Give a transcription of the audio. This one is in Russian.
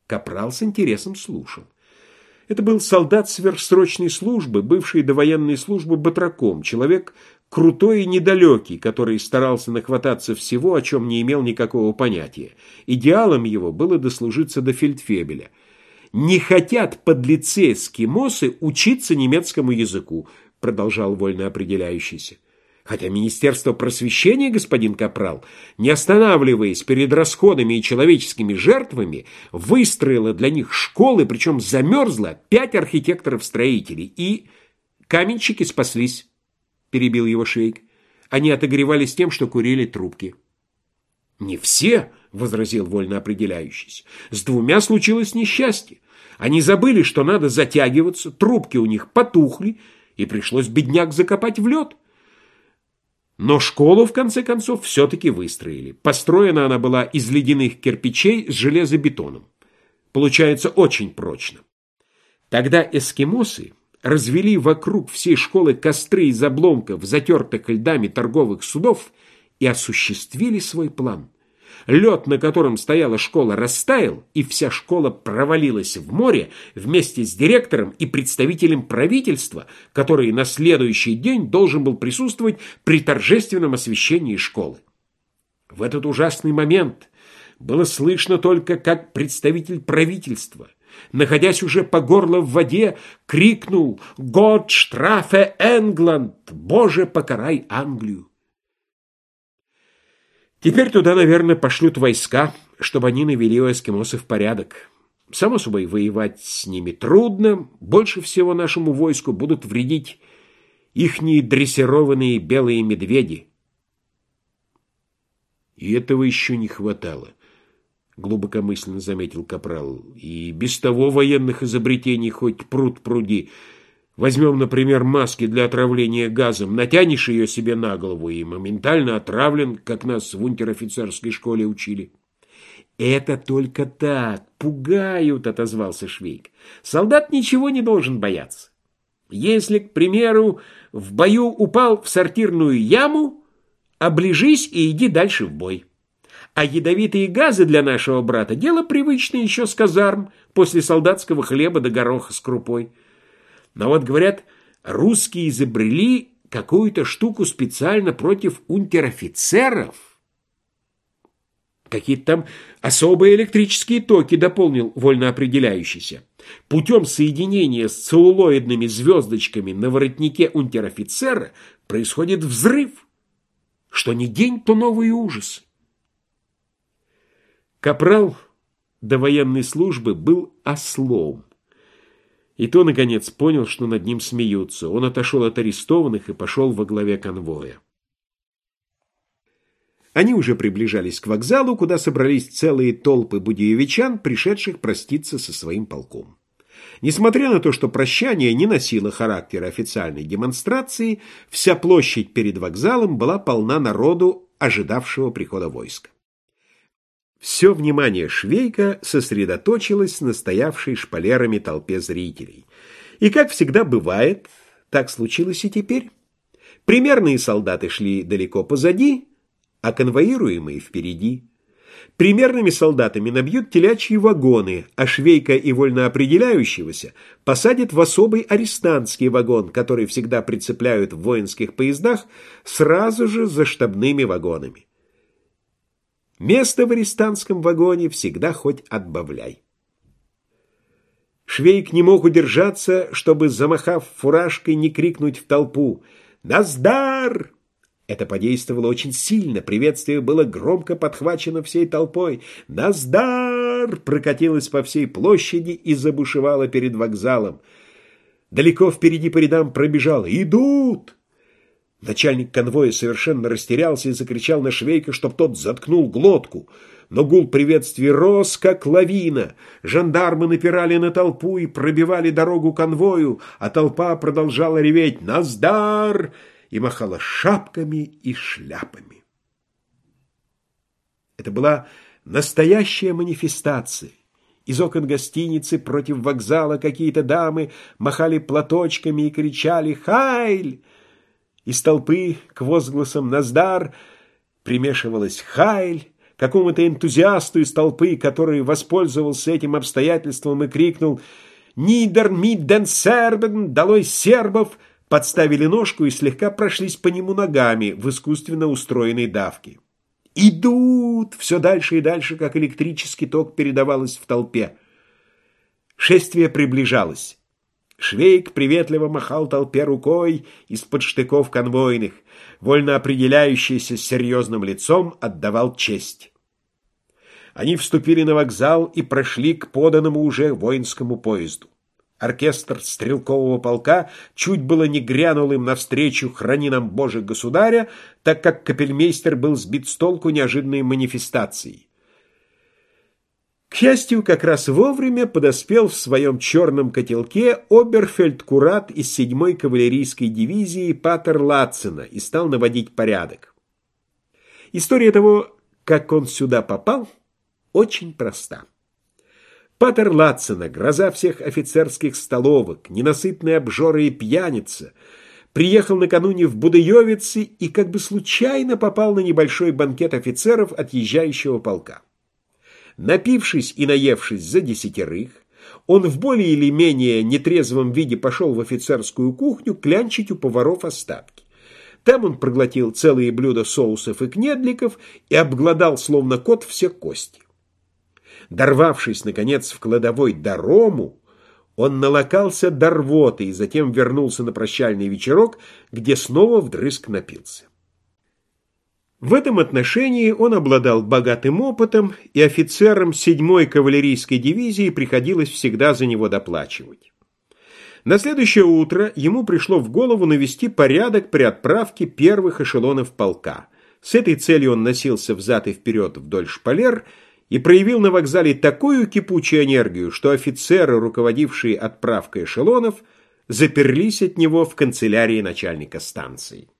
Капрал с интересом слушал. Это был солдат сверхсрочной службы, бывший до военной службы батраком, человек крутой и недалекий, который старался нахвататься всего, о чем не имел никакого понятия. Идеалом его было дослужиться до фельдфебеля. «Не хотят подлецы эскимосы учиться немецкому языку», продолжал вольно определяющийся. Хотя Министерство просвещения, господин Капрал, не останавливаясь перед расходами и человеческими жертвами, выстроило для них школы, причем замерзло 5 архитекторов-строителей. И каменщики спаслись, перебил его Швейк. Они отогревались тем, что курили трубки. Не все, возразил вольно определяющийся. С 2 случилось несчастье. Они забыли, что надо затягиваться, трубки у них потухли, и пришлось бедняк закопать в лед. Но школу, в конце концов, все-таки выстроили. Построена она была из ледяных кирпичей с железобетоном. Получается очень прочно. Тогда эскимосы развели вокруг всей школы костры из обломков, затертых льдами торговых судов, и осуществили свой план. Лед, на котором стояла школа, растаял, и вся школа провалилась в море вместе с директором и представителем правительства, который на следующий день должен был присутствовать при торжественном освящении школы. В этот ужасный момент было слышно только, как представитель правительства, находясь уже по горло в воде, крикнул «Gott strafe England! Боже, покарай Англию!». Теперь туда, наверное, пошлют войска, чтобы они навели у эскимосов порядок. Само собой, воевать с ними трудно. Больше всего нашему войску будут вредить ихние дрессированные белые медведи. И этого еще не хватало, глубокомысленно заметил Капрал. И без того военных изобретений хоть пруд пруди. Возьмем, например, маски для отравления газом. Натянешь ее себе на голову и моментально отравлен, как нас в унтер-офицерской школе учили. Это только так, пугают, отозвался Швейк. Солдат ничего не должен бояться. Если, к примеру, в бою упал в сортирную яму, оближись и иди дальше в бой. А ядовитые газы для нашего брата дело привычное еще с казарм, после солдатского хлеба да гороха с крупой. Но вот, говорят, русские изобрели какую-то штуку специально против унтер-офицеров. Какие-то там особые электрические токи, дополнил вольно определяющийся. Путем соединения с целлулоидными звездочками на воротнике унтер-офицера происходит взрыв. Что ни день, то новый ужас. Капрал до военной службы был ослом. И то, наконец, понял, что над ним смеются. Он отошел от арестованных и пошел во главе конвоя. Они уже приближались к вокзалу, куда собрались целые толпы будеевичан, пришедших проститься со своим полком. Несмотря на то, что прощание не носило характера официальной демонстрации, вся площадь перед вокзалом была полна народу, ожидавшего прихода войска. Все внимание Швейка сосредоточилось на стоявшей шпалерами толпе зрителей. И, как всегда бывает, так случилось и теперь. Примерные солдаты шли далеко позади, а конвоируемые впереди. Примерными солдатами набьют телячьи вагоны, а Швейка и вольноопределяющегося посадят в особый арестантский вагон, который всегда прицепляют в воинских поездах сразу же за штабными вагонами. Место в арестантском вагоне всегда хоть отбавляй. Швейк не мог удержаться, чтобы, замахав фуражкой, не крикнуть в толпу «Наздар!». Это подействовало очень сильно, приветствие было громко подхвачено всей толпой. «Наздар!» прокатилось по всей площади и забушевало перед вокзалом. Далеко впереди по рядам пробежало «Идут!». Начальник конвоя совершенно растерялся и закричал на Швейка, чтоб тот заткнул глотку. Но гул приветствий рос, как лавина. Жандармы напирали на толпу и пробивали дорогу конвою, а толпа продолжала реветь «Наздар!» и махала шапками и шляпами. Это была настоящая манифестация. Из окон гостиницы против вокзала какие-то дамы махали платочками и кричали «Хайль!». Из толпы к возгласам «Наздар!» примешивалась «Хайль!», какому-то энтузиасту из толпы, который воспользовался этим обстоятельством и крикнул «Нидер мидден сербен, долой сербов!», подставили ножку и слегка прошлись по нему ногами в искусственно устроенной давке. «Идут!» Все дальше и дальше, как электрический ток, передавалось в толпе. Шествие приближалось. Швейк приветливо махал толпе рукой из-под штыков конвойных, вольно определяющийся с серьезным лицом отдавал честь. Они вступили на вокзал и прошли к поданному уже воинскому поезду. Оркестр стрелкового полка чуть было не грянул им навстречу «Храни нам, Боже, государя», так как капельмейстер был сбит с толку неожиданной манифестацией. К счастью, как раз вовремя подоспел в своем черном котелке оберфельдкурат из 7-й кавалерийской дивизии Патер Латцена и стал наводить порядок. История того, как он сюда попал, очень проста. Патер Латцена, гроза всех офицерских столовок, ненасытный обжора и пьяница, приехал накануне в Будыевицы и как бы случайно попал на небольшой банкет офицеров отъезжающего полка. Напившись и наевшись за 10, он в более или менее нетрезвом виде пошел в офицерскую кухню клянчить у поваров остатки. Там он проглотил целые блюда соусов и кнедликов и обглодал, словно кот, все кости. Дорвавшись, наконец, в кладовой до рому, он налокался до рвоты и затем вернулся на прощальный вечерок, где снова вдрызг напился. В этом отношении он обладал богатым опытом, и офицерам 7-й кавалерийской дивизии приходилось всегда за него доплачивать. На следующее утро ему пришло в голову навести порядок при отправке первых эшелонов полка. С этой целью он носился взад и вперед вдоль шпалер и проявил на вокзале такую кипучую энергию, что офицеры, руководившие отправкой эшелонов, заперлись от него в канцелярии начальника станции.